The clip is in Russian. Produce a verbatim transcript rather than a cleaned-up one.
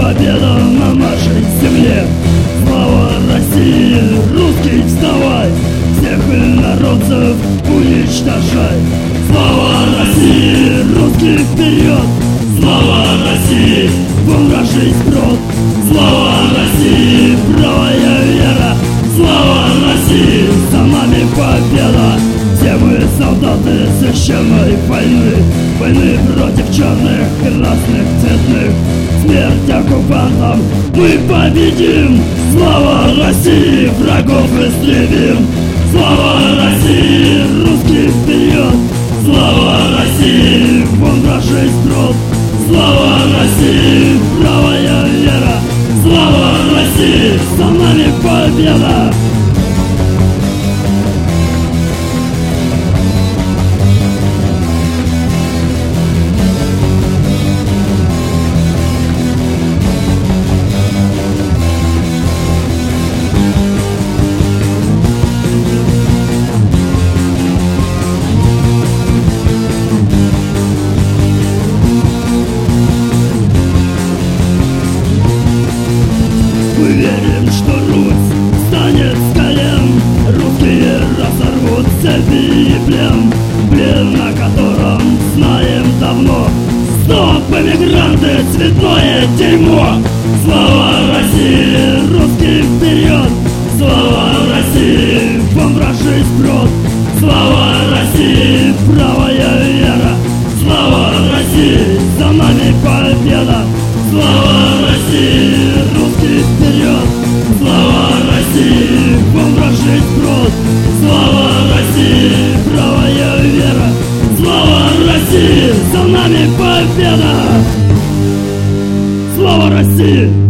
победа на нашей земле. Слава России, русский, вставай, всех инородцев уничтожай. Слава России, русский, вперед! Слава России, вон вражий сброд! Слава России, правая вера! Слава России, за нами победа! Все мы солдаты священной войны, войны против черных, красных, цветных. Смерть оккупантам мы победим! Слава России, врагов истребим! Слава России, русский, вперед! Слава России, вон вражий сброд! Слава России, правая вера! Слава России, за нами победа! Мы верим, что Русь встанет с колен, русские разорвут цепи и плен, плен, на котором знаем давно. Стоп, эмигранты, цветное дерьмо! Слава России, русский, вперед! Слава России, вон вражий сброд! Слава России, правая вера! Слава России, за нами победа! Слава России, русский, вперед! Слава России, вон вражий сброд! Слава России, правая вера! Слава России, за нами победа! Слава России!